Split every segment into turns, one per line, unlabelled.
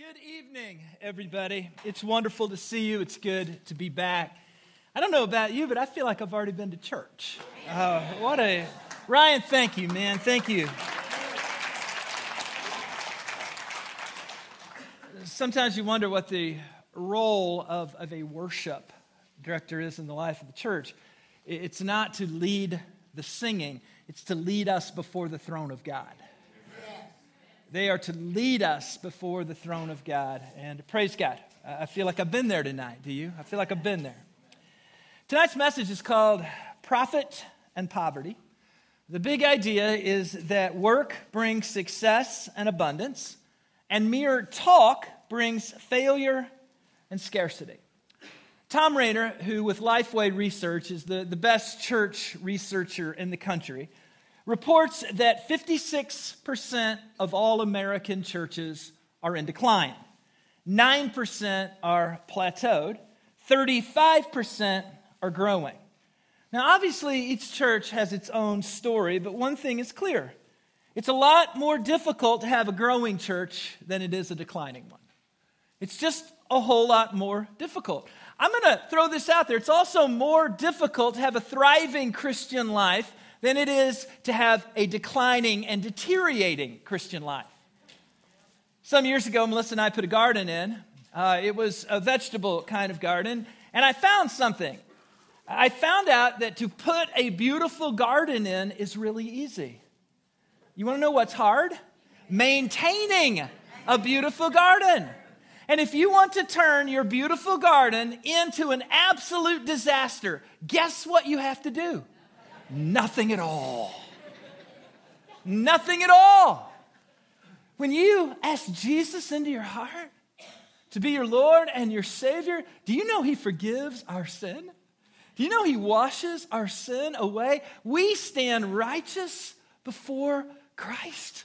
Good evening, everybody. It's wonderful to see you. It's good to be back. I don't know about you, but I feel like I've already been to church. Ryan, thank you, man. Thank you. Sometimes you wonder what the role of a worship director is in the life of the church. It's not to lead the singing. It's to lead us before the throne of God. They are to lead us before the throne of God. And praise God. I feel like I've been there tonight. Do you? I feel like I've been there. Tonight's message is called Profit and Poverty. The big idea is that work brings success and abundance, and mere talk brings failure and scarcity. Tom Rainer, who with Lifeway Research is the best church researcher in the country, reports that 56% of all American churches are in decline. 9% are plateaued. 35% are growing. Now, obviously, each church has its own story, but one thing is clear. It's a lot more difficult to have a growing church than it is a declining one. It's just a whole lot more difficult. I'm going to throw this out there. It's also more difficult to have a thriving Christian life than it is to have a declining and deteriorating Christian life. Some years ago, Melissa and I put a garden in. It was a vegetable kind of garden, and I found something. I found out that to put a beautiful garden in is really easy. You want to know what's hard? Maintaining a beautiful garden. And if you want to turn your beautiful garden into an absolute disaster, guess what you have to do? Nothing at all. Nothing at all. When you ask Jesus into your heart to be your Lord and your Savior, do you know He forgives our sin? Do you know He washes our sin away? We stand righteous before Christ.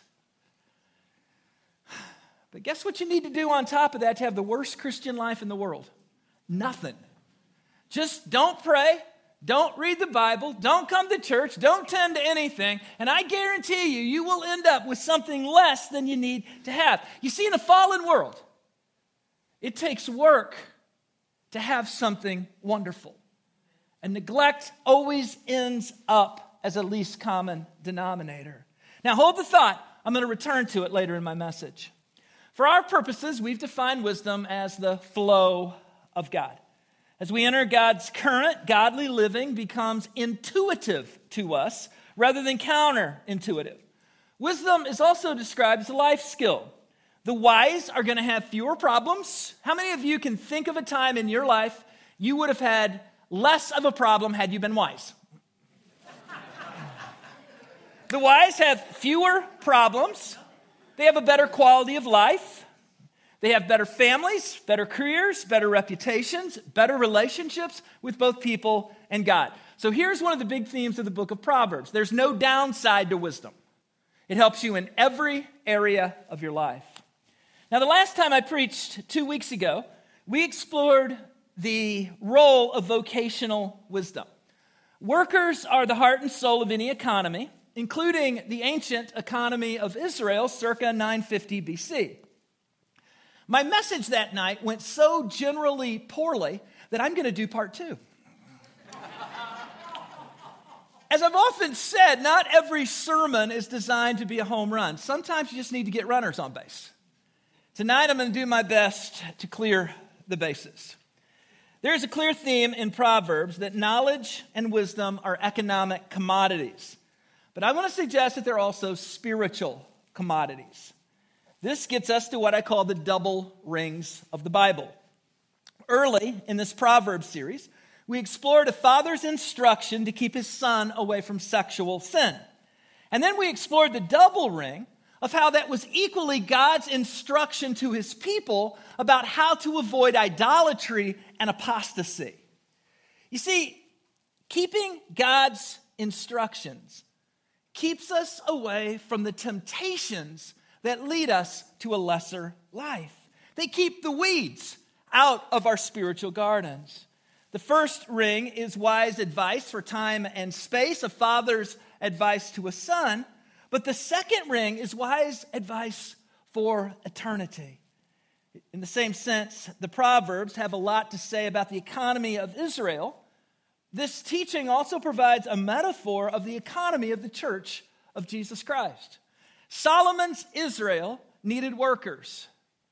But guess what you need to do on top of that to have the worst Christian life in the world? Nothing. Just don't pray. Don't read the Bible, don't come to church, don't tend to anything, and I guarantee you, you will end up with something less than you need to have. You see, in a fallen world, it takes work to have something wonderful. And neglect always ends up as a least common denominator. Now, hold the thought. I'm going to return to it later in my message. For our purposes, we've defined wisdom as the flow of God. As we enter God's current, godly living becomes intuitive to us rather than counterintuitive. Wisdom is also described as a life skill. The wise are going to have fewer problems. How many of you can think of a time in your life you would have had less of a problem had you been wise? The wise have fewer problems. They have a better quality of life. They have better families, better careers, better reputations, better relationships with both people and God. So here's one of the big themes of the book of Proverbs. There's no downside to wisdom. It helps you in every area of your life. Now, the last time I preached 2 weeks ago, we explored the role of vocational wisdom. Workers are the heart and soul of any economy, including the ancient economy of Israel circa 950 BC. My message that night went so generally poorly that I'm going to do part 2. As I've often said, not every sermon is designed to be a home run. Sometimes you just need to get runners on base. Tonight I'm going to do my best to clear the bases. There is a clear theme in Proverbs that knowledge and wisdom are economic commodities. But I want to suggest that they're also spiritual commodities. This gets us to what I call the double rings of the Bible. Early in this Proverbs series, we explored a father's instruction to keep his son away from sexual sin. And then we explored the double ring of how that was equally God's instruction to his people about how to avoid idolatry and apostasy. You see, keeping God's instructions keeps us away from the temptations that lead us to a lesser life. They keep the weeds out of our spiritual gardens. The first ring is wise advice for time and space, a father's advice to a son. But the second ring is wise advice for eternity. In the same sense, the Proverbs have a lot to say about the economy of Israel. This teaching also provides a metaphor of the economy of the church of Jesus Christ. Solomon's Israel needed workers.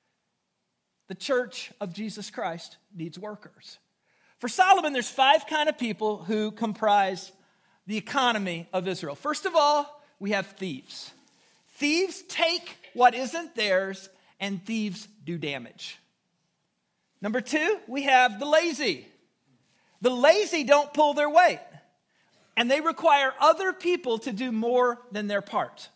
The church of Jesus Christ needs workers. For Solomon, there's 5 kind of people who comprise the economy of Israel. First of all, we have thieves. Thieves take what isn't theirs, and thieves do damage. Number 2, we have the lazy. The lazy don't pull their weight, and they require other people to do more than their part.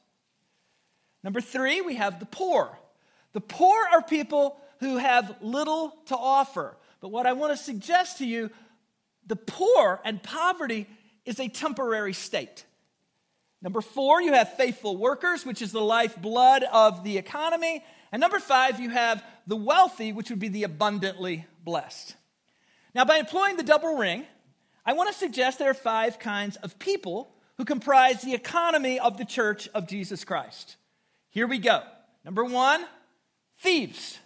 Number 3, we have the poor. The poor are people who have little to offer. But what I want to suggest to you, the poor and poverty is a temporary state. Number 4, you have faithful workers, which is the lifeblood of the economy. And number 5, you have the wealthy, which would be the abundantly blessed. Now, by employing the double ring, I want to suggest there are 5 kinds of people who comprise the economy of the church of Jesus Christ. Here we go. Number 1, thieves.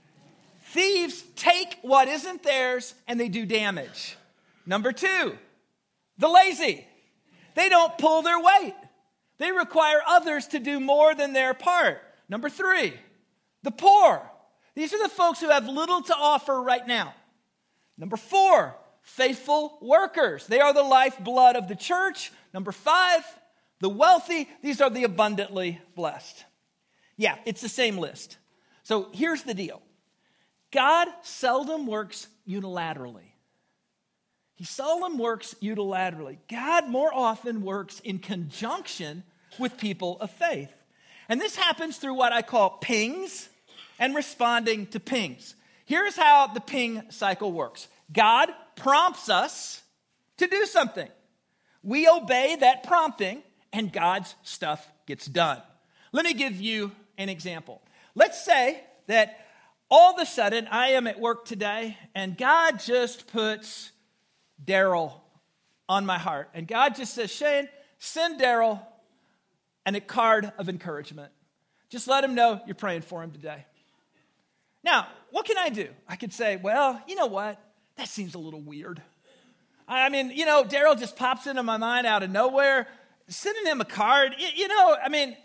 Thieves take what isn't theirs and they do damage. Number 2, the lazy. They don't pull their weight. They require others to do more than their part. Number 3, the poor. These are the folks who have little to offer right now. Number 4, faithful workers. They are the lifeblood of the church. Number 5, the wealthy. These are the abundantly blessed. Yeah, it's the same list. So here's the deal. God seldom works unilaterally. He seldom works unilaterally. God more often works in conjunction with people of faith. And this happens through what I call pings and responding to pings. Here's how the ping cycle works. God prompts us to do something. We obey that prompting, and God's stuff gets done. Let me give you an example. Let's say that all of a sudden I am at work today, and God just puts Daryl on my heart. And God just says, Shane, send Daryl a card of encouragement. Just let him know you're praying for him today. Now, what can I do? I could say, well, you know what? That seems a little weird. I mean, Daryl just pops into my mind out of nowhere. Sending him a card, and then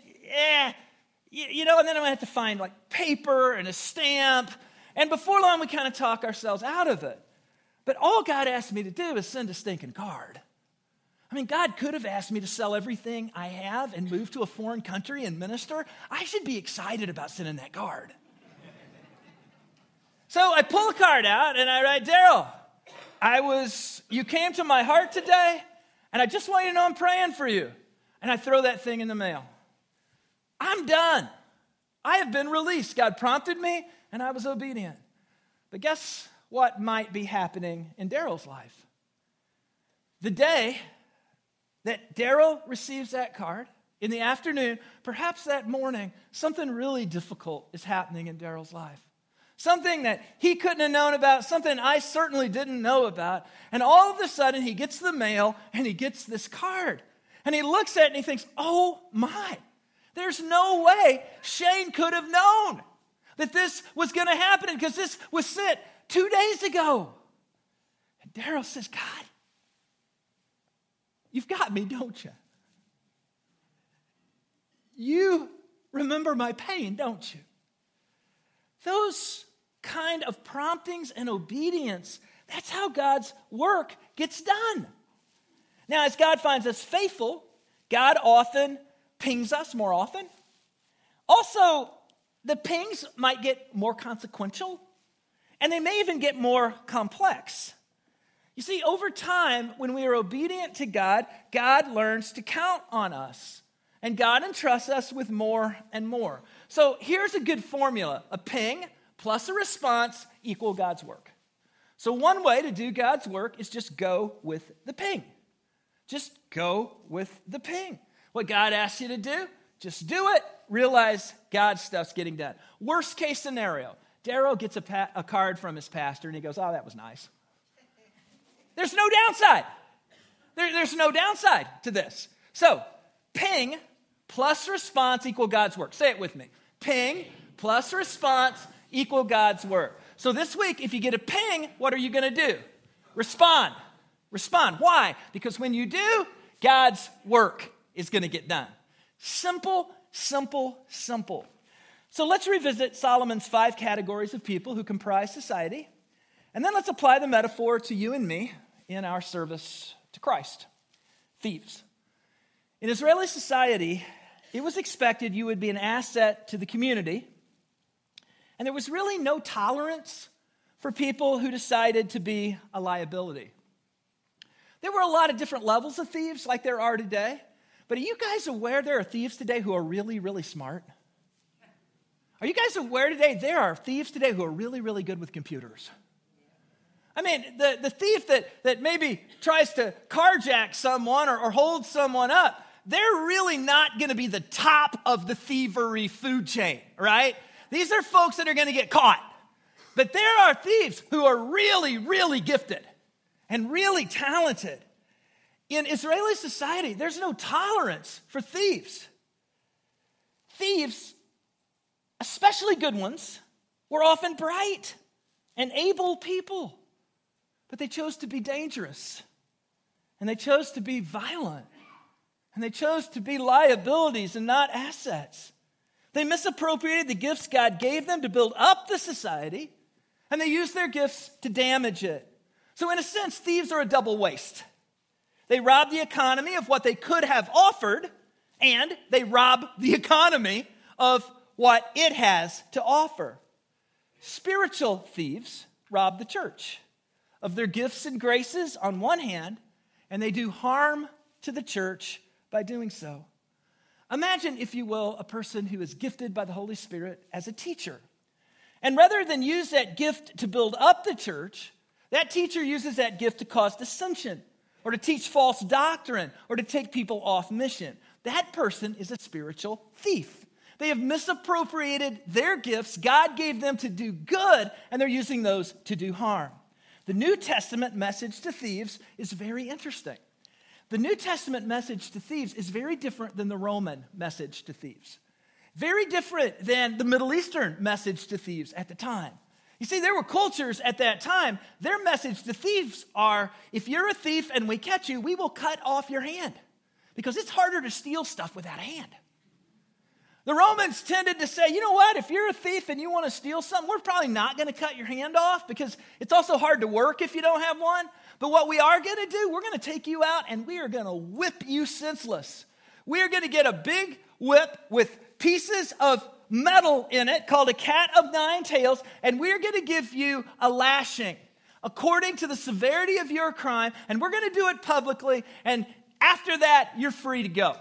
I'm going to have to find like paper and a stamp. And before long, we kind of talk ourselves out of it. But all God asked me to do is send a stinking card. I mean, God could have asked me to sell everything I have and move to a foreign country and minister. I should be excited about sending that card. So I pull a card out and I write, Daryl, you came to my heart today, and I just want you to know I'm praying for you. And I throw that thing in the mail. I'm done. I have been released. God prompted me, and I was obedient. But guess what might be happening in Daryl's life? The day that Daryl receives that card, in the afternoon, perhaps that morning, something really difficult is happening in Daryl's life. Something that he couldn't have known about, something I certainly didn't know about. And all of a sudden, he gets the mail and he gets this card. And he looks at it and he thinks, oh my, there's no way Shane could have known that this was going to happen because this was sent 2 days ago. And Daryl says, God, you've got me, don't you? You remember my pain, don't you? Those kind of promptings and obedience, that's how God's work gets done. Now, as God finds us faithful, God often pings us more often. Also, the pings might get more consequential, and they may even get more complex. You see, over time, when we are obedient to God, God learns to count on us, and God entrusts us with more and more. So here's a good formula. A ping plus a response equal God's work. So one way to do God's work is just go with the ping. Just go with the ping. What God asks you to do, just do it. Realize God's stuff's getting done. Worst case scenario, Daryl gets a card from his pastor and he goes, oh, that was nice. There's no downside. There's no downside to this. So ping plus response equal God's work. Say it with me. Ping plus response equal God's word. So this week, if you get a ping, what are you going to do? Respond. Respond. Why? Because when you do, God's work is going to get done. Simple, simple, simple. So let's revisit Solomon's 5 categories of people who comprise society, and then let's apply the metaphor to you and me in our service to Christ. Thieves. In Israeli society, it was expected you would be an asset to the community, and there was really no tolerance for people who decided to be a liability. There were a lot of different levels of thieves like there are today, but are you guys aware there are thieves today who are really, really smart? Are you guys aware today there are thieves today who are really, really good with computers? I mean, the thief that maybe tries to carjack someone or hold someone up, they're really not going to be the top of the thievery food chain, right? These are folks that are going to get caught. But there are thieves who are really, really gifted and really talented. In Israeli society, there's no tolerance for thieves. Thieves, especially good ones, were often bright and able people. But they chose to be dangerous. And they chose to be violent. And they chose to be liabilities and not assets. They misappropriated the gifts God gave them to build up the society, and they used their gifts to damage it. So in a sense, thieves are a double waste. They rob the economy of what they could have offered, and they rob the economy of what it has to offer. Spiritual thieves rob the church of their gifts and graces on one hand, and they do harm to the church by doing so. Imagine, if you will, a person who is gifted by the Holy Spirit as a teacher. And rather than use that gift to build up the church, that teacher uses that gift to cause dissension, or to teach false doctrine, or to take people off mission. That person is a spiritual thief. They have misappropriated their gifts God gave them to do good, and they're using those to do harm. The New Testament message to thieves is very interesting. The New Testament message to thieves is very different than the Roman message to thieves. Very different than the Middle Eastern message to thieves at the time. You see, there were cultures at that time, their message to thieves are, if you're a thief and we catch you, we will cut off your hand. Because it's harder to steal stuff without a hand. The Romans tended to say, you know what, if you're a thief and you want to steal something, we're probably not going to cut your hand off because it's also hard to work if you don't have one. But what we are going to do, we're going to take you out and we are going to whip you senseless. We are going to get a big whip with pieces of metal in it called a cat of nine tails, and we're going to give you a lashing according to the severity of your crime, and we're going to do it publicly, and after that, you're free to go.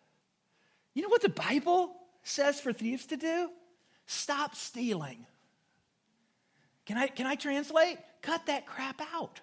You know what the Bible says for thieves to do? Stop stealing. Can I translate? Cut that crap out.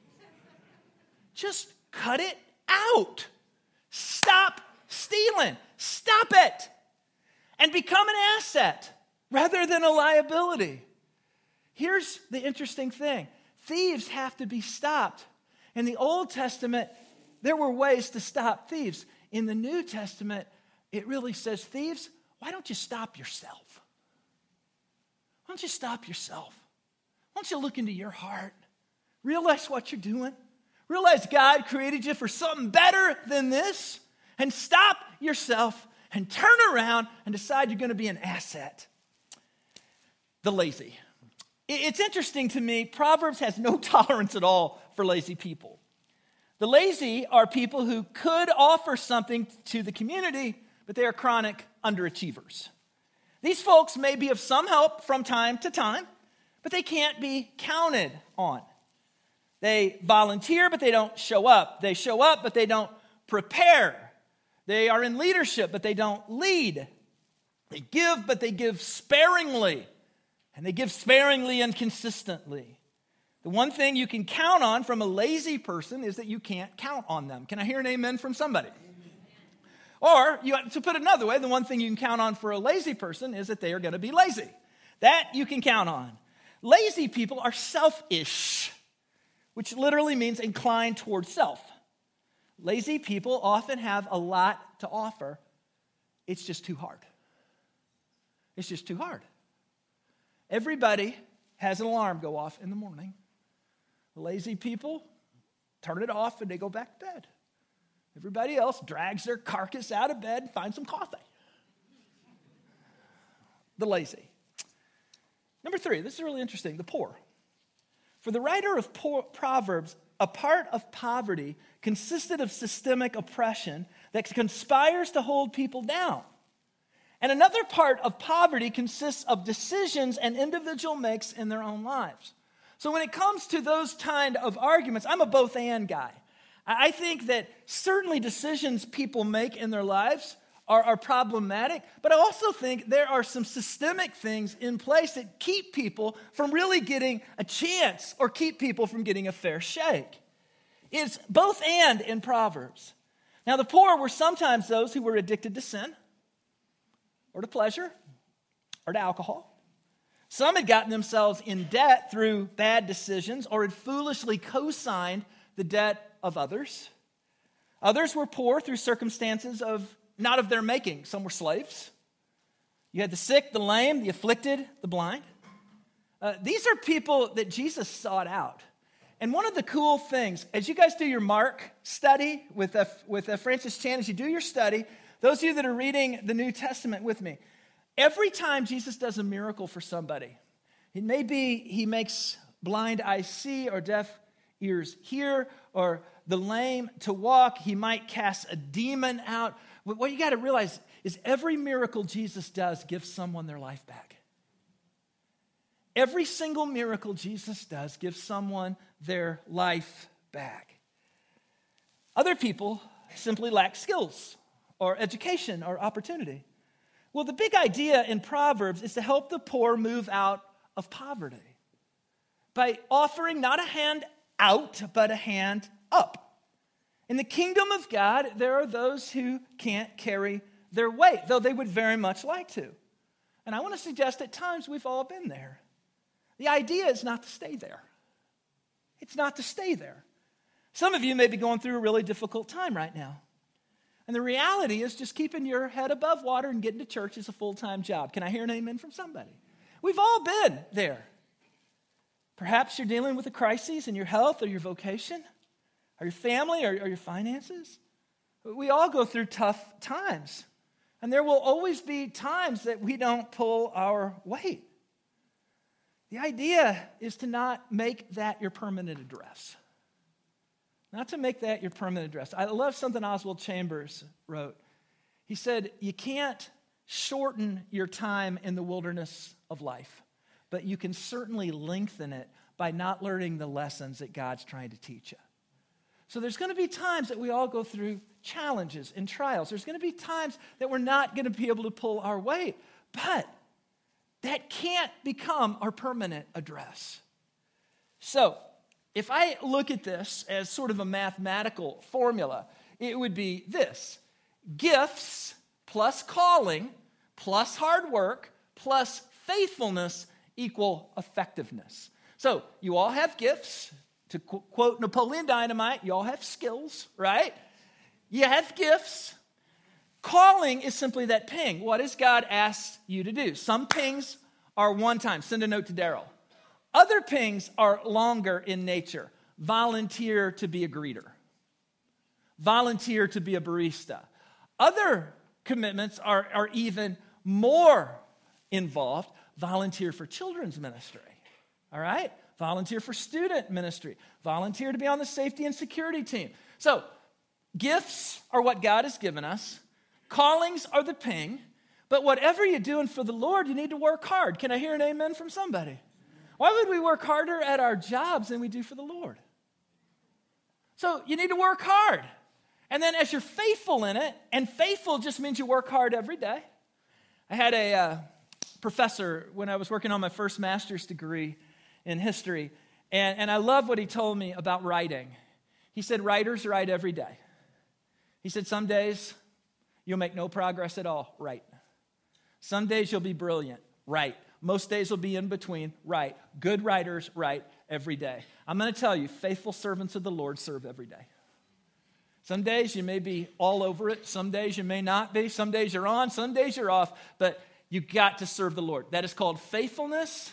Just cut it out. Stop stealing. Stop it. And become an asset rather than a liability. Here's the interesting thing. Thieves have to be stopped. In the Old Testament, there were ways to stop thieves. In the New Testament, it really says, thieves, why don't you stop yourself? Why don't you stop yourself? Why don't you look into your heart? Realize what you're doing. Realize God created you for something better than this. And stop yourself and turn around and decide you're going to be an asset. The lazy. It's interesting to me, Proverbs has no tolerance at all for lazy people. The lazy are people who could offer something to the community, but they are chronic underachievers. These folks may be of some help from time to time, but they can't be counted on. They volunteer, but they don't show up. They show up, but they don't prepare. They are in leadership, but they don't lead. They give, but they give sparingly. And they give sparingly and consistently. The one thing you can count on from a lazy person is that you can't count on them. Can I hear an amen from somebody? Or, to put it another way, the one thing you can count on for a lazy person is that they are going to be lazy. That you can count on. Lazy people are selfish, which literally means inclined towards self. Lazy people often have a lot to offer. It's just too hard. It's just too hard. Everybody has an alarm go off in the morning. The lazy people turn it off and they go back to bed. Everybody else drags their carcass out of bed and finds some coffee. The lazy. Number 3, this is really interesting, the poor. For the writer of Proverbs, a part of poverty consisted of systemic oppression that conspires to hold people down. And another part of poverty consists of decisions an individual makes in their own lives. So when it comes to those kind of arguments, I'm a both and guy. I think that certainly decisions people make in their lives are problematic, but I also think there are some systemic things in place that keep people from really getting a chance or keep people from getting a fair shake. It's both and in Proverbs. Now, the poor were sometimes those who were addicted to sin or to pleasure or to alcohol. Some had gotten themselves in debt through bad decisions or had foolishly co-signed the debt of others. Others were poor through circumstances not of their making. Some were slaves. You had the sick, the lame, the afflicted, the blind. These are people that Jesus sought out. And one of the cool things, as you guys do your Mark study with Francis Chan, as you do your study, those of you that are reading the New Testament with me, every time Jesus does a miracle for somebody, it may be he makes blind eyes see or deaf ears hear or the lame to walk. He might cast a demon out. What you got to realize is every miracle Jesus does gives someone their life back. Every single miracle Jesus does gives someone their life back. Other people simply lack skills or education or opportunity. Well, the big idea in Proverbs is to help the poor move out of poverty by offering not a hand out, but a hand up. In the kingdom of God, there are those who can't carry their weight, though they would very much like to. And I want to suggest at times we've all been there. The idea is not to stay there. It's not to stay there. Some of you may be going through a really difficult time right now. And the reality is just keeping your head above water and getting to church is a full-time job. Can I hear an amen from somebody? We've all been there. Perhaps you're dealing with a crisis in your health or your vocation, or your family, or your finances. We all go through tough times. And there will always be times that we don't pull our weight. The idea is to not make that your permanent address. Not to make that your permanent address. I love something Oswald Chambers wrote. He said, you can't shorten your time in the wilderness of life, but you can certainly lengthen it by not learning the lessons that God's trying to teach you. So there's going to be times that we all go through challenges and trials. There's going to be times that we're not going to be able to pull our weight, but that can't become our permanent address. So if I look at this as sort of a mathematical formula, it would be this: gifts plus calling plus hard work plus faithfulness equal effectiveness. So you all have gifts. To quote Napoleon Dynamite, you all have skills, right? You have gifts. Calling is simply that ping. What has God asked you to do? Some pings are one time. Send a note to Daryl. Other pings are longer in nature. Volunteer to be a greeter. Volunteer to be a barista. Other commitments are even more involved. Volunteer for children's ministry. All right? Volunteer for student ministry. Volunteer to be on the safety and security team. So, gifts are what God has given us. Callings are the ping. But whatever you're doing for the Lord, you need to work hard. Can I hear an amen from somebody? Why would we work harder at our jobs than we do for the Lord? So, you need to work hard. And then as you're faithful in it, and faithful just means you work hard every day. I had a professor when I was working on my first master's degree in history, and I love what he told me about writing. He said, writers write every day. He said, some days you'll make no progress at all, right. Some days you'll be brilliant, right. Most days will be in between, right. Good writers write every day. I'm going to tell you, faithful servants of the Lord serve every day. Some days you may be all over it. Some days you may not be. Some days you're on. Some days you're off. But you got to serve the Lord. That is called faithfulness.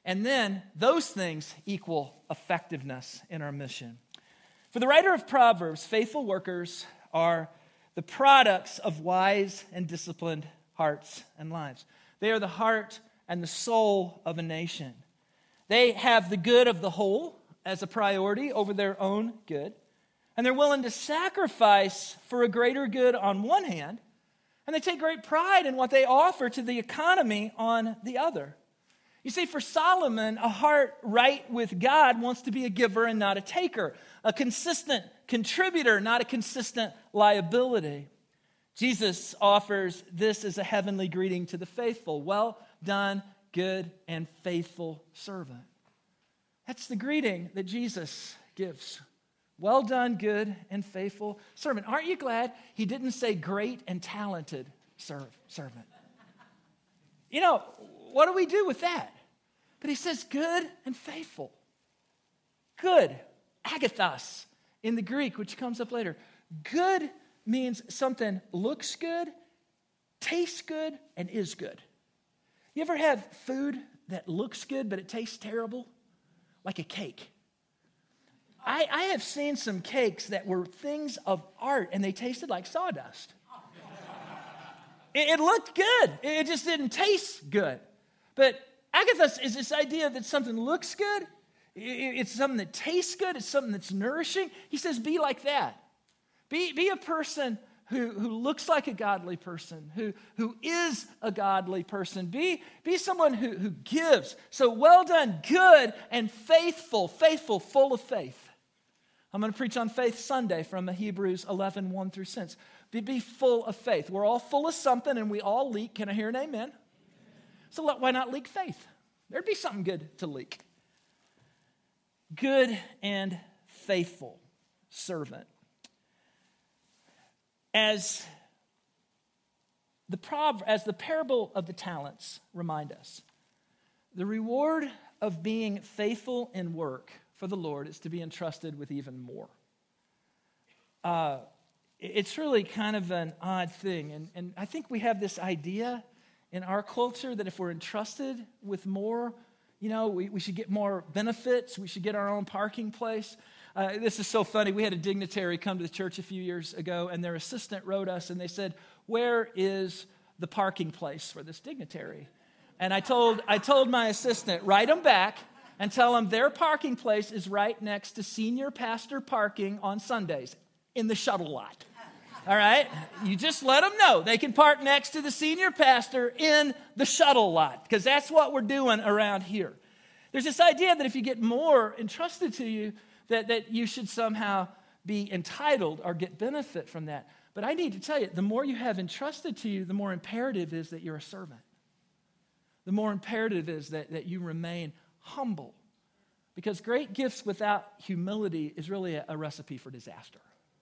And then those things equal effectiveness in our mission. For the writer of Proverbs, faithful workers are the products of wise and disciplined hearts and lives. They are the heart and the soul of a nation. They have the good of the whole as a priority over their own good. And they're willing to sacrifice for a greater good on one hand. And they take great pride in what they offer to the economy on the other. You see, for Solomon, a heart right with God wants to be a giver and not a taker. A consistent contributor, not a consistent liability. Jesus offers this as a heavenly greeting to the faithful. Well done, good and faithful servant. That's the greeting that Jesus gives. Well done, good and faithful servant. Aren't you glad he didn't say great and talented servant? You know, what do we do with that? But he says good and faithful. Good, agathos in the Greek, which comes up later. Good means something looks good, tastes good, and is good. You ever have food that looks good, but it tastes terrible? Like a cake. I have seen some cakes that were things of art, and they tasted like sawdust. It looked good. It just didn't taste good. But agathos is this idea that something looks good. It's something that tastes good. It's something that's nourishing. He says, be like that. Be a person who looks like a godly person, who is a godly person. Be someone who gives. So well done, good and faithful, full of faith. I'm going to preach on Faith Sunday from Hebrews 11, 1 through 6. Be full of faith. We're all full of something and we all leak. Can I hear an amen? So why not leak faith? There'd be something good to leak. Good and faithful servant. As the parable of the talents remind us, the reward of being faithful in work for the Lord is to be entrusted with even more. It's really kind of an odd thing. And I think we have this idea in our culture that if we're entrusted with more, you know, we should get more benefits. We should get our own parking place. This is so funny. We had a dignitary come to the church a few years ago, and their assistant wrote us, and they said, "Where is the parking place for this dignitary?" And I told my assistant, write them back and tell them their parking place is right next to senior pastor parking on Sundays in the shuttle lot. All right? You just let them know. They can park next to the senior pastor in the shuttle lot, because that's what we're doing around here. There's this idea that if you get more entrusted to you, that you should somehow be entitled or get benefit from that. But I need to tell you, the more you have entrusted to you, the more imperative is that you're a servant. The more imperative is that you remain humble. Because great gifts without humility is really a recipe for disaster.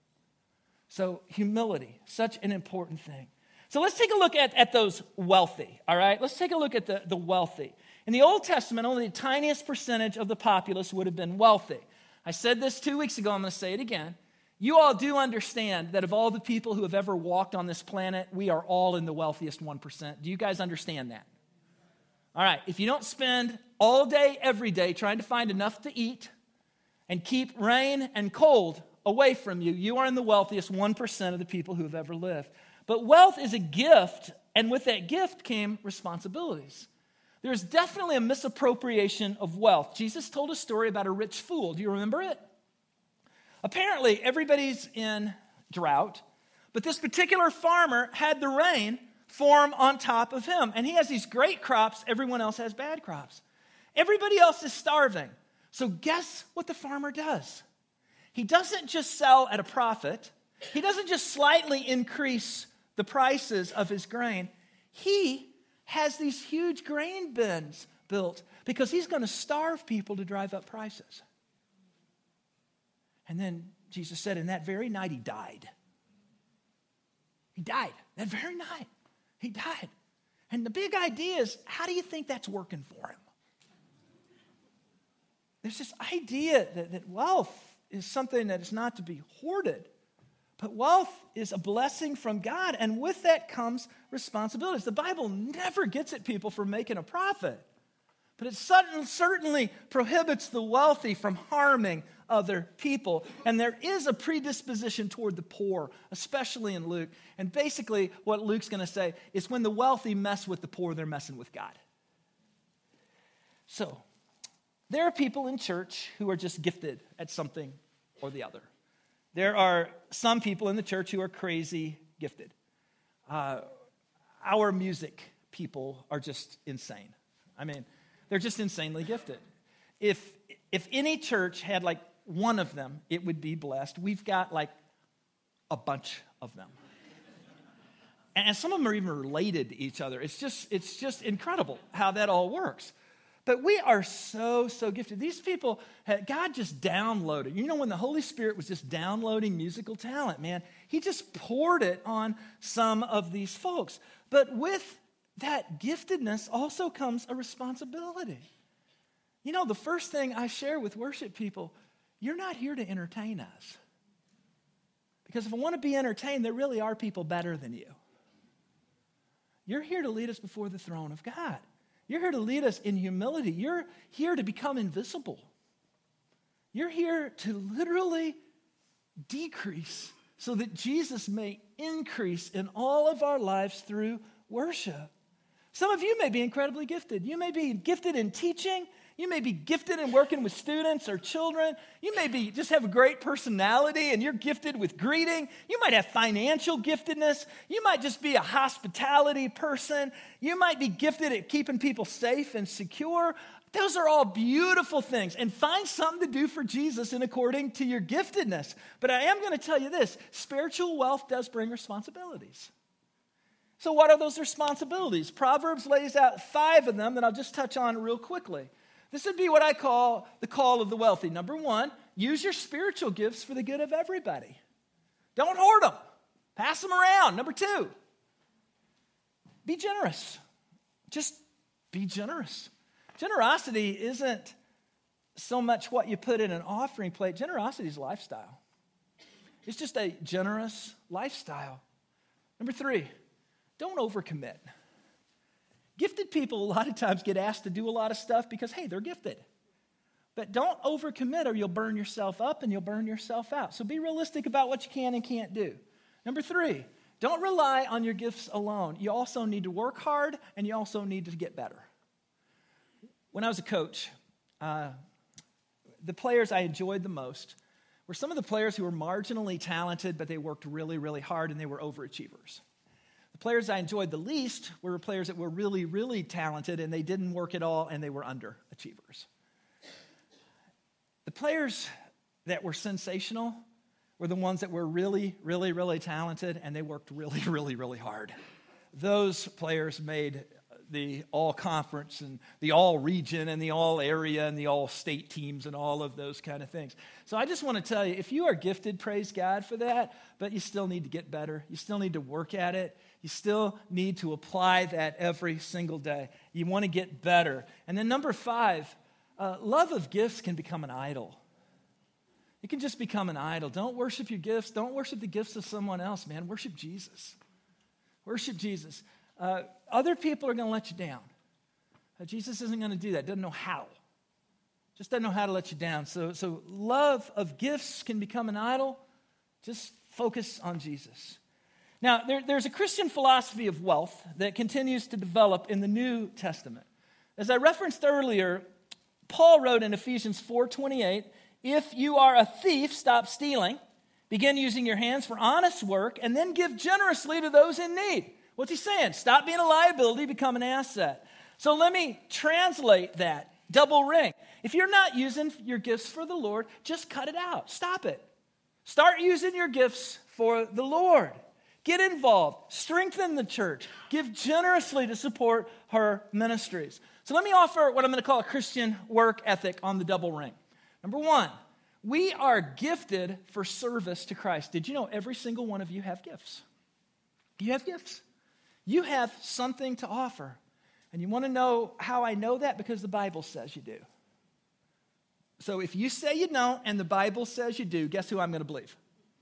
So humility, such an important thing. So let's take a look at those wealthy, all right? Let's take a look at the wealthy. In the Old Testament, only the tiniest percentage of the populace would have been wealthy. I said this 2 weeks ago, I'm going to say it again. You all do understand that of all the people who have ever walked on this planet, we are all in the wealthiest 1%. Do you guys understand that? All right, if you don't spend all day, every day trying to find enough to eat and keep rain and cold away from you, you are in the wealthiest 1% of the people who have ever lived. But wealth is a gift, and with that gift came responsibilities. There's definitely a misappropriation of wealth. Jesus told a story about a rich fool. Do you remember it? Apparently, everybody's in drought, but this particular farmer had the rain form on top of him, and he has these great crops. Everyone else has bad crops. Everybody else is starving. So guess what the farmer does? He doesn't just sell at a profit. He doesn't just slightly increase the prices of his grain. He has these huge grain bins built because he's going to starve people to drive up prices. And then Jesus said, in that very night, he died. He died. That very night, he died. And the big idea is, how do you think that's working for him? There's this idea that wealth is something that is not to be hoarded. But wealth is a blessing from God, and with that comes responsibilities. The Bible never gets at people for making a profit. But it certainly prohibits the wealthy from harming other people. And there is a predisposition toward the poor, especially in Luke. And basically what Luke's going to say is when the wealthy mess with the poor, they're messing with God. So there are people in church who are just gifted at something or the other. There are some people in the church who are crazy gifted. Our music people are just insane. I mean, they're just insanely gifted. If any church had like one of them, it would be blessed. We've got like a bunch of them. And some of them are even related to each other. It's just incredible how that all works. But we are so gifted. These people, God just downloaded. You know, when the Holy Spirit was just downloading musical talent, man, he just poured it on some of these folks. But with that giftedness also comes a responsibility. You know, the first thing I share with worship people, you're not here to entertain us. Because if I want to be entertained, there really are people better than you. You're here to lead us before the throne of God. You're here to lead us in humility. You're here to become invisible. You're here to literally decrease so that Jesus may increase in all of our lives through worship. Some of you may be incredibly gifted. You may be gifted in teaching. You may be gifted in working with students or children. You may be just have a great personality and you're gifted with greeting. You might have financial giftedness. You might just be a hospitality person. You might be gifted at keeping people safe and secure. Those are all beautiful things. And find something to do for Jesus in according to your giftedness. But I am going to tell you this, spiritual wealth does bring responsibilities. So what are those responsibilities? Proverbs lays out 5 of them that I'll just touch on real quickly. This would be what I call the call of the wealthy. Number 1, use your spiritual gifts for the good of everybody. Don't hoard them. Pass them around. Number 2, be generous. Just be generous. Generosity isn't so much what you put in an offering plate. Generosity is a lifestyle. It's just a generous lifestyle. Number 3, don't overcommit. Gifted people a lot of times get asked to do a lot of stuff because, hey, they're gifted. But don't overcommit or you'll burn yourself up and you'll burn yourself out. So be realistic about what you can and can't do. Number 3, don't rely on your gifts alone. You also need to work hard and you also need to get better. When I was a coach, the players I enjoyed the most were some of the players who were marginally talented, but they worked really, really hard and they were overachievers. The players I enjoyed the least were players that were really, really talented and they didn't work at all and they were underachievers. The players that were sensational were the ones that were really, really, really talented and they worked really, really, really hard. Those players made the all-conference and the all-region and the all-area and the all-state teams and all of those kind of things. So I just want to tell you, if you are gifted, praise God for that, but you still need to get better. You still need to work at it. You still need to apply that every single day. You want to get better. And then number 5, love of gifts can become an idol. It can just become an idol. Don't worship your gifts. Don't worship the gifts of someone else, man. Worship Jesus. Worship Jesus. Other people are going to let you down. Jesus isn't going to do that. Doesn't know how. Just doesn't know how to let you down. So love of gifts can become an idol. Just focus on Jesus. Now, there's a Christian philosophy of wealth that continues to develop in the New Testament. As I referenced earlier, Paul wrote in Ephesians 4:28, if you are a thief, stop stealing, begin using your hands for honest work, and then give generously to those in need. What's he saying? Stop being a liability, become an asset. So let me translate that. Double ring. If you're not using your gifts for the Lord, just cut it out. Stop it. Start using your gifts for the Lord. Get involved. Strengthen the church. Give generously to support her ministries. So let me offer what I'm going to call a Christian work ethic on the double ring. Number 1, we are gifted for service to Christ. Did you know every single one of you have gifts? You have gifts. You have something to offer. And you want to know how I know that? Because the Bible says you do. So if you say you don't and the Bible says you do, guess who I'm going to believe?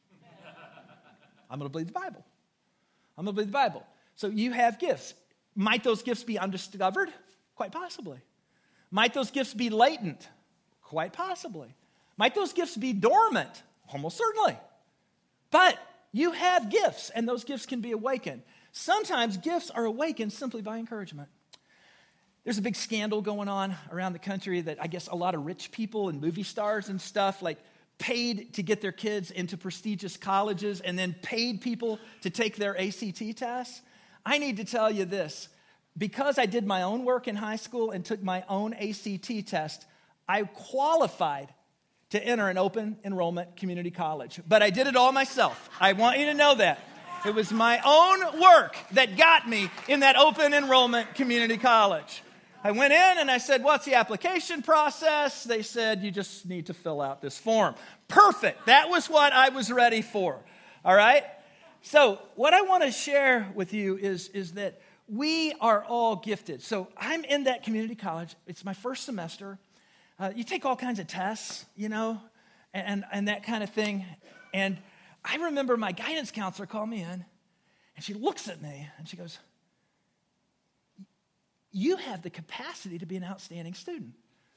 I'm going to believe the Bible. I'm going to believe the Bible. So you have gifts. Might those gifts be undiscovered? Quite possibly. Might those gifts be latent? Quite possibly. Might those gifts be dormant? Almost certainly. But you have gifts, and those gifts can be awakened. Sometimes gifts are awakened simply by encouragement. There's a big scandal going on around the country that I guess a lot of rich people and movie stars and stuff like paid to get their kids into prestigious colleges and then paid people to take their ACT tests. I need to tell you this. Because I did my own work in high school and took my own ACT test, I qualified to enter an open enrollment community college. But I did it all myself. I want you to know that. It was my own work that got me in that open enrollment community college. I went in and I said, what's the application process? They said, you just need to fill out this form. Perfect. That was what I was ready for. All right? So what I want to share with you is that we are all gifted. So I'm in that community college. It's my first semester. You take all kinds of tests, and that kind of thing. And I remember my guidance counselor called me in, and she looks at me, and she goes, you have the capacity to be an outstanding student.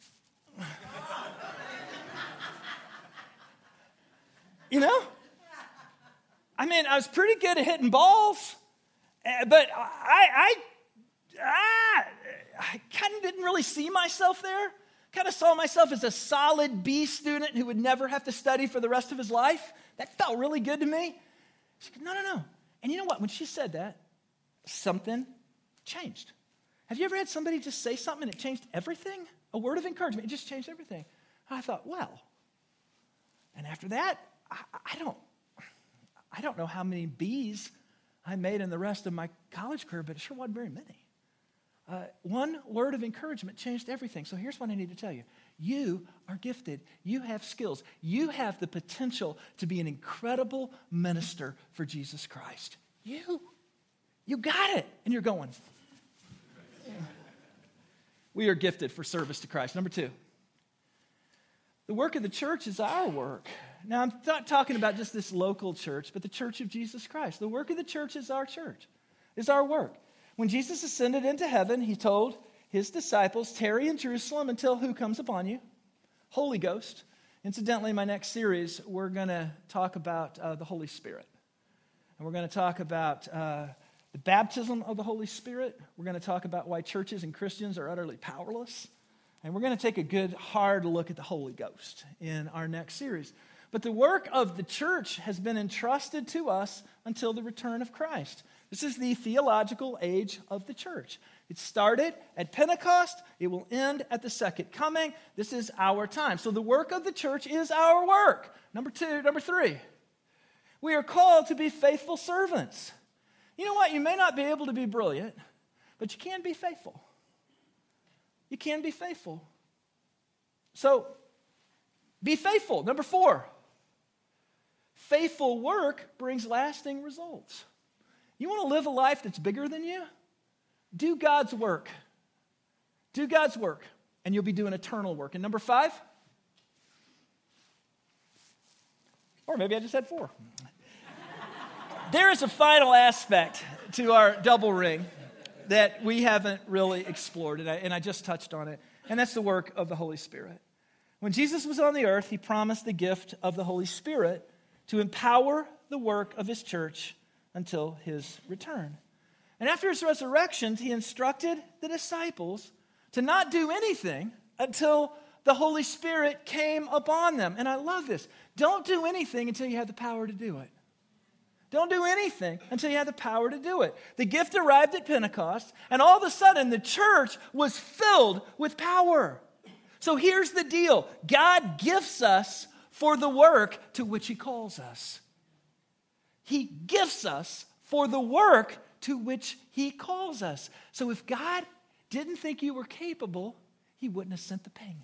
I mean, I was pretty good at hitting balls. But I kind of didn't really see myself there. Kind of saw myself as a solid B student who would never have to study for the rest of his life. That felt really good to me. She said, no. And you know what? When she said that, something changed. Have you ever had somebody just say something and it changed everything? A word of encouragement, it just changed everything. And I thought, well. And after that, I don't know how many B's I made in the rest of my college career, but it sure wasn't very many. One word of encouragement changed everything. So here's what I need to tell you. You are gifted. You have skills. You have the potential to be an incredible minister for Jesus Christ. You got it. And you're going. We are gifted for service to Christ. Number 2, the work of the church is our work. Now, I'm not talking about just this local church, but the church of Jesus Christ. The work of the church is our church, is our work. When Jesus ascended into heaven, he told his disciples, tarry in Jerusalem until who comes upon you? Holy Ghost. Incidentally, in my next series, we're going to talk about the Holy Spirit. And we're going to talk about the baptism of the Holy Spirit. We're going to talk about why churches and Christians are utterly powerless. And we're going to take a good, hard look at the Holy Ghost in our next series. But the work of the church has been entrusted to us until the return of Christ. This is the theological age of the church. It started at Pentecost. It will end at the second coming. This is our time. So the work of the church is our work. Number 3, we are called to be faithful servants. You know what? You may not be able to be brilliant, but you can be faithful. You can be faithful. So be faithful. Number 4. Faithful work brings lasting results. You want to live a life that's bigger than you? Do God's work. Do God's work, and you'll be doing eternal work. And number 5, or maybe I just had 4. There is a final aspect to our double ring that we haven't really explored, and I just touched on it, and that's the work of the Holy Spirit. When Jesus was on the earth, he promised the gift of the Holy Spirit to empower the work of his church until his return. And after his resurrection, he instructed the disciples to not do anything until the Holy Spirit came upon them. And I love this. Don't do anything until you have the power to do it. Don't do anything until you have the power to do it. The gift arrived at Pentecost, and all of a sudden the church was filled with power. So here's the deal. God gifts us for the work to which he calls us. He gifts us for the work to which he calls us. So if God didn't think you were capable, he wouldn't have sent the ping.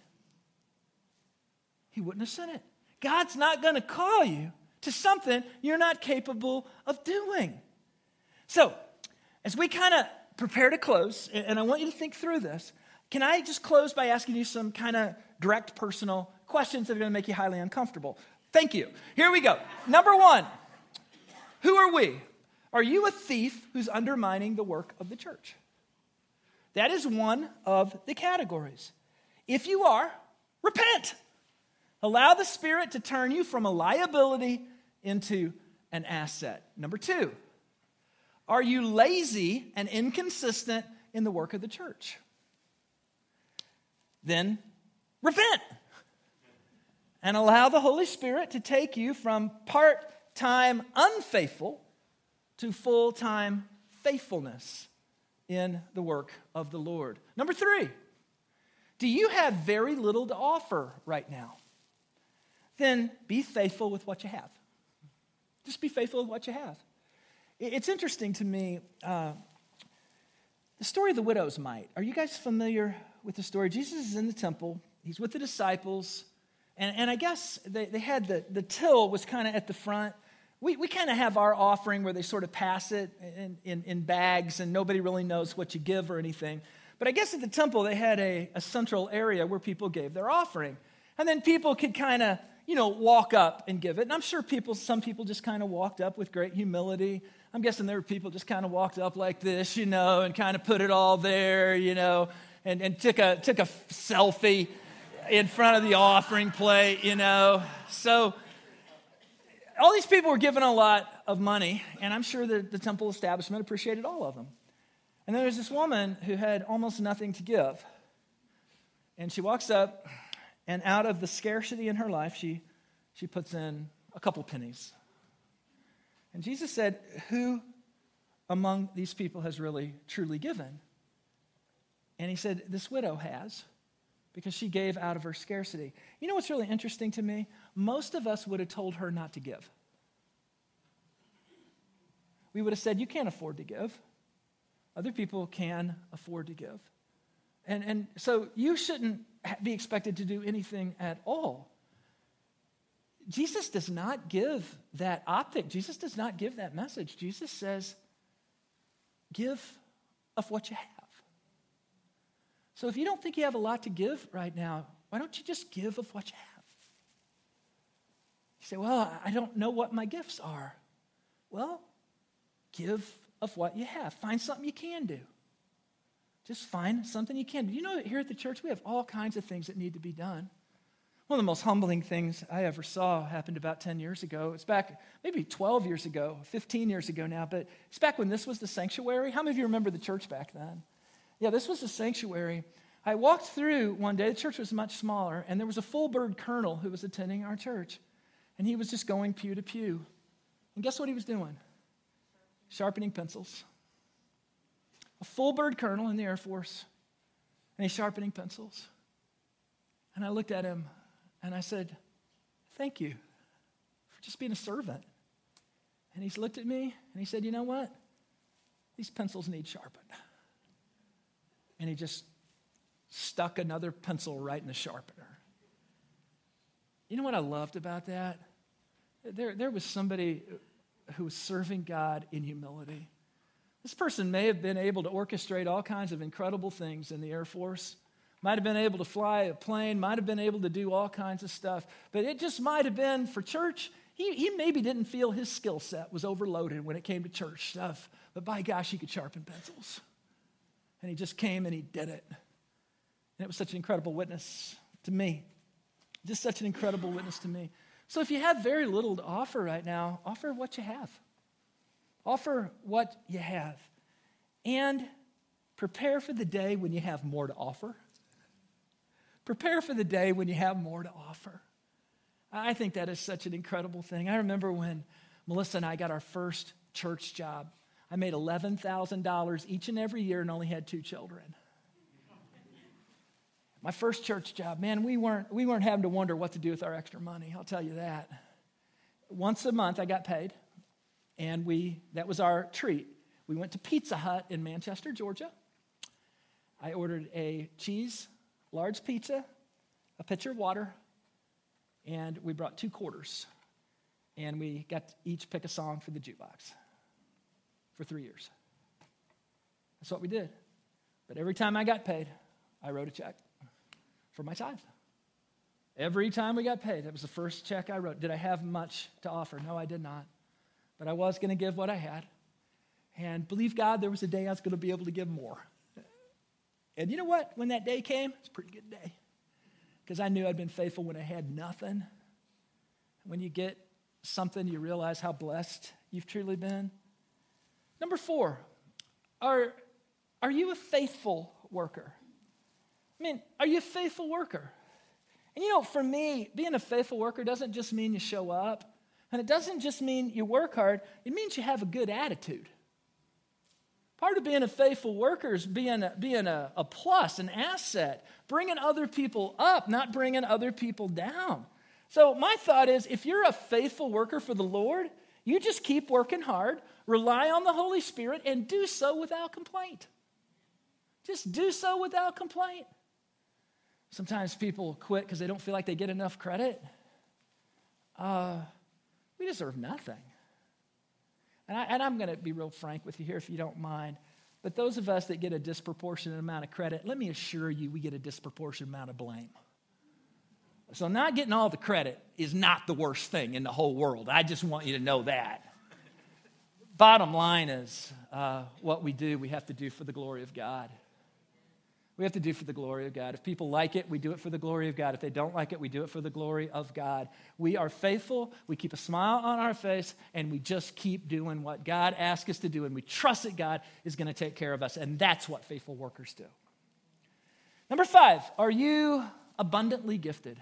He wouldn't have sent it. God's not going to call you to something you're not capable of doing. So, as we kind of prepare to close, and I want you to think through this, can I just close by asking you some kind of direct, personal questions that are going to make you highly uncomfortable? Thank you. Here we go. Number 1, who are we? Are you a thief who's undermining the work of the church? That is one of the categories. If you are, repent. Allow the Spirit to turn you from a liability into an asset. Number 2, are you lazy and inconsistent in the work of the church? Then repent and allow the Holy Spirit to take you from part-time unfaithful to full-time faithfulness in the work of the Lord. Number 3, do you have very little to offer right now? Then be faithful with what you have. Just be faithful with what you have. It's interesting to me, the story of the widow's mite. Are you guys familiar with the story? Jesus is in the temple. He's with the disciples. And I guess they had the till was kind of at the front. We kind of have our offering where they sort of pass it in bags and nobody really knows what you give or anything. But I guess at the temple they had a central area where people gave their offering. And then people could kind of, walk up and give it. And I'm sure some people just kind of walked up with great humility. I'm guessing there were people just kind of walked up like this, and kind of put it all there, and took a selfie in front of the offering plate, So all these people were given a lot of money, and I'm sure the temple establishment appreciated all of them. And then there's this woman who had almost nothing to give. And she walks up, and out of the scarcity in her life, she puts in a couple pennies. And Jesus said, who among these people has really, truly given? And he said, this widow has, because she gave out of her scarcity. You know what's really interesting to me? Most of us would have told her not to give. We would have said, you can't afford to give. Other people can afford to give. And so you shouldn't be expected to do anything at all. Jesus does not give that optic. Jesus does not give that message. Jesus says, give of what you have. So if you don't think you have a lot to give right now, why don't you just give of what you have? You say, well, I don't know what my gifts are. Well, give of what you have. Find something you can do. Just find something you can do. You know that here at the church, we have all kinds of things that need to be done. One of the most humbling things I ever saw happened about 10 years ago. It's back maybe 12 years ago, 15 years ago now, but it's back when this was the sanctuary. How many of you remember the church back then? Yeah, this was the sanctuary. I walked through one day, the church was much smaller, and there was a full bird colonel who was attending our church. And he was just going pew to pew. And guess what he was doing? Sharpening pencils. A full bird colonel in the Air Force, and he's sharpening pencils. And I looked at him, and I said, thank you for just being a servant. And he's looked at me, and he said, you know what? These pencils need sharpened. And he just stuck another pencil right in the sharpener. You know what I loved about that? There was somebody who was serving God in humility. This person may have been able to orchestrate all kinds of incredible things in the Air Force, might have been able to fly a plane, might have been able to do all kinds of stuff, but it just might have been for church. He maybe didn't feel his skill set was overloaded when it came to church stuff, but by gosh, he could sharpen pencils. And he just came and he did it. And it was such an incredible witness to me. Just such an incredible witness to me. So if you have very little to offer right now, offer what you have. Offer what you have. And prepare for the day when you have more to offer. Prepare for the day when you have more to offer. I think that is such an incredible thing. I remember when Melissa and I got our first church job. I made $11,000 each and every year and only had 2 children. My first church job, man, we weren't having to wonder what to do with our extra money, I'll tell you that. Once a month I got paid, and that was our treat. We went to Pizza Hut in Manchester, Georgia. I ordered a cheese, large pizza, a pitcher of water, and we brought 2 quarters. And we got to each pick a song for the jukebox for 3 years. That's what we did. But every time I got paid, I wrote a check for my tithe. Every time we got paid, that was the first check I wrote. Did I have much to offer? No, I did not. But I was going to give what I had. And believe God, there was a day I was going to be able to give more. And you know what? When that day came, it's a pretty good day. because I knew I'd been faithful when I had nothing. When you get something, you realize how blessed you've truly been. Number 4, are you a faithful worker? I mean, are you a faithful worker? And for me, being a faithful worker doesn't just mean you show up, and it doesn't just mean you work hard. It means you have a good attitude. Part of being a faithful worker is being a plus, an asset, bringing other people up, not bringing other people down. So my thought is, if you're a faithful worker for the Lord, you just keep working hard, rely on the Holy Spirit, and do so without complaint. Just do so without complaint. Sometimes people quit because they don't feel like they get enough credit. We deserve nothing. And I'm going to be real frank with you here if you don't mind. But those of us that get a disproportionate amount of credit, let me assure you, we get a disproportionate amount of blame. So not getting all the credit is not the worst thing in the whole world. I just want you to know that. Bottom line is, what we do, we have to do for the glory of God. We have to do for the glory of God. If people like it, we do it for the glory of God. If they don't like it, we do it for the glory of God. We are faithful, we keep a smile on our face, and we just keep doing what God asks us to do, and we trust that God is going to take care of us, and that's what faithful workers do. Number 5, are you abundantly gifted?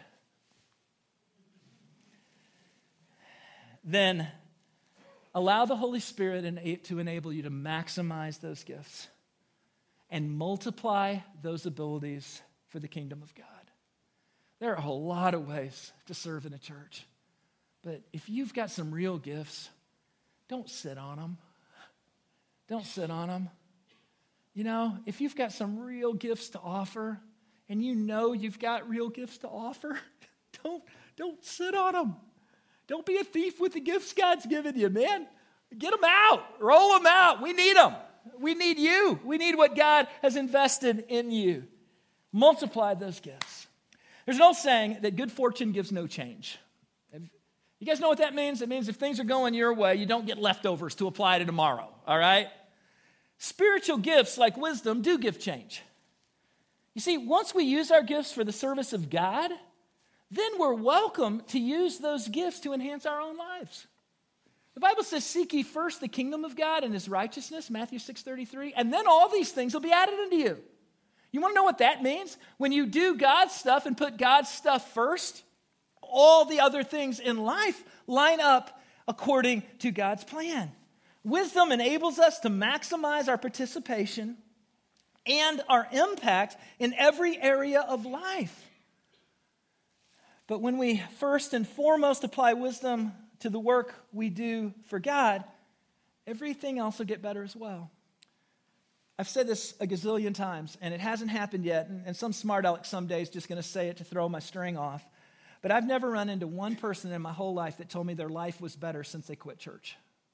Then allow the Holy Spirit to enable you to maximize those gifts and multiply those abilities for the kingdom of God. There are a whole lot of ways to serve in a church. But if you've got some real gifts, don't sit on them. Don't sit on them. If you've got some real gifts to offer, and you've got real gifts to offer, don't sit on them. Don't be a thief with the gifts God's given you, man. Get them out. Roll them out. We need them. We need you. We need what God has invested in you. Multiply those gifts. There's an old saying that good fortune gives no change. You guys know what that means? It means if things are going your way, you don't get leftovers to apply to tomorrow, all right? Spiritual gifts like wisdom do give change. You see, once we use our gifts for the service of God, then we're welcome to use those gifts to enhance our own lives. The Bible says, seek ye first the kingdom of God and his righteousness, Matthew 6:33, and then all these things will be added unto you. You want to know what that means? When you do God's stuff and put God's stuff first, all the other things in life line up according to God's plan. Wisdom enables us to maximize our participation and our impact in every area of life. But when we first and foremost apply wisdom to the work we do for God, everything else will get better as well. I've said this a gazillion times, and it hasn't happened yet, and some smart aleck someday is just going to say it to throw my string off. But I've never run into one person in my whole life that told me their life was better since they quit church.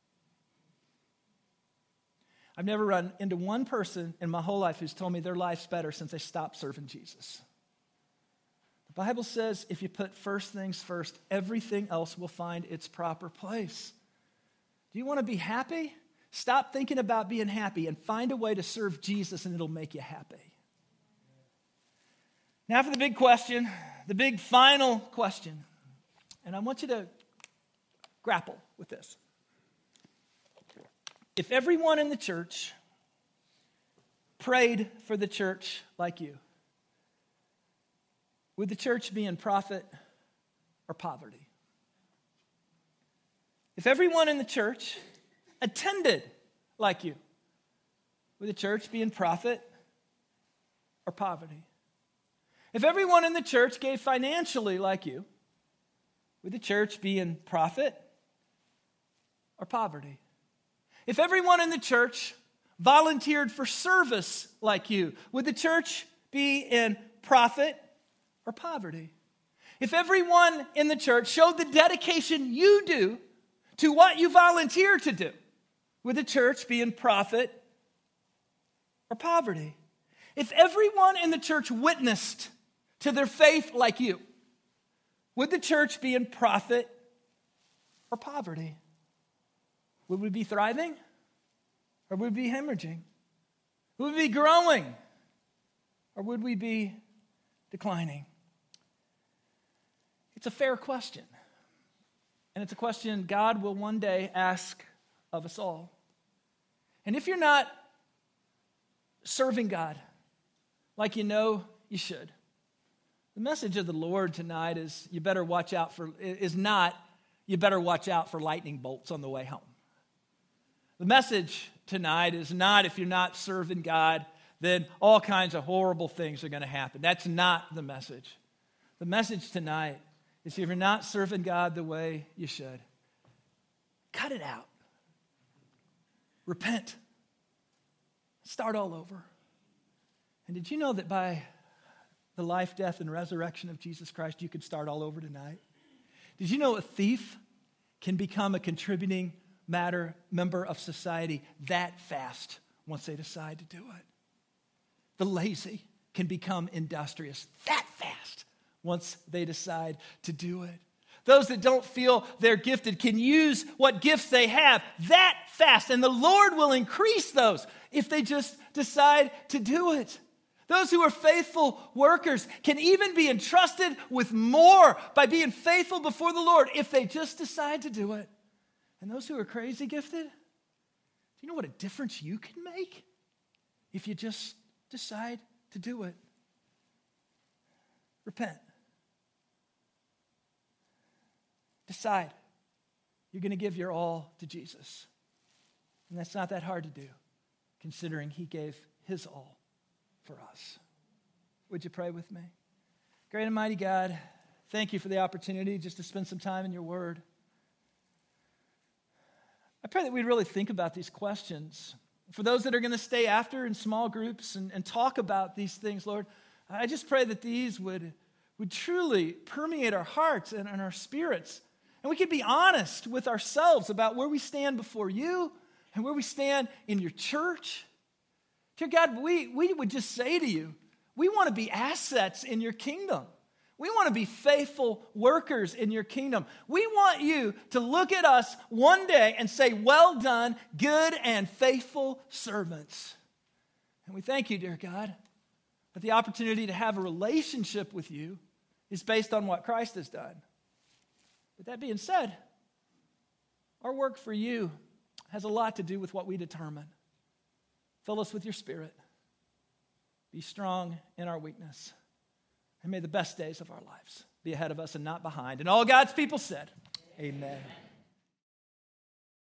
I've never run into one person in my whole life who's told me their life's better since they stopped serving Jesus. The Bible says if you put first things first, everything else will find its proper place. Do you want to be happy? Stop thinking about being happy and find a way to serve Jesus, and it'll make you happy. Now for the big question, the big final question. And I want you to grapple with this. If everyone in the church prayed for the church like you, would the church be in profit or poverty? If everyone in the church attended like you, would the church be in profit or poverty? If everyone in the church gave financially like you, would the church be in profit or poverty? If everyone in the church volunteered for service like you, would the church be in profit or poverty? If everyone in the church showed the dedication you do to what you volunteer to do, would the church be in profit or poverty? If everyone in the church witnessed to their faith like you, would the church be in profit or poverty? Would we be thriving or would we be hemorrhaging? Would we be growing or would we be declining? It's a fair question. And it's a question God will one day ask of us all. And if you're not serving God like you know you should, the message of the Lord tonight is you better watch out for lightning bolts on the way home. The message tonight is not if you're not serving God, then all kinds of horrible things are going to happen. That's not the message. The message tonight is if you're not serving God the way you should, cut it out. Repent. Start all over. And did you know that by the life, death, and resurrection of Jesus Christ, you could start all over tonight? Did you know a thief can become a contributing member of society that fast once they decide to do it? The lazy can become industrious that fast once they decide to do it. Those that don't feel they're gifted can use what gifts they have that fast, and the Lord will increase those if they just decide to do it. Those who are faithful workers can even be entrusted with more by being faithful before the Lord if they just decide to do it. And those who are crazy gifted, do you know what a difference you can make if you just decide to do it? Repent. Decide you're going to give your all to Jesus. And that's not that hard to do, considering he gave his all for us. Would you pray with me? Great and mighty God, thank you for the opportunity just to spend some time in your word. I pray that we'd really think about these questions. For those that are going to stay after in small groups and talk about these things, Lord, I just pray that these would truly permeate our hearts and our spirits. And we could be honest with ourselves about where we stand before you and where we stand in your church. Dear God, we would just say to you, we want to be assets in your kingdom. We want to be faithful workers in your kingdom. We want you to look at us one day and say, well done, good and faithful servants. And we thank you, dear God, that the opportunity to have a relationship with you is based on what Christ has done. With that being said, our work for you has a lot to do with what we determine. Fill us with your Spirit. Be strong in our weakness. And may the best days of our lives be ahead of us and not behind. And all God's people said, amen.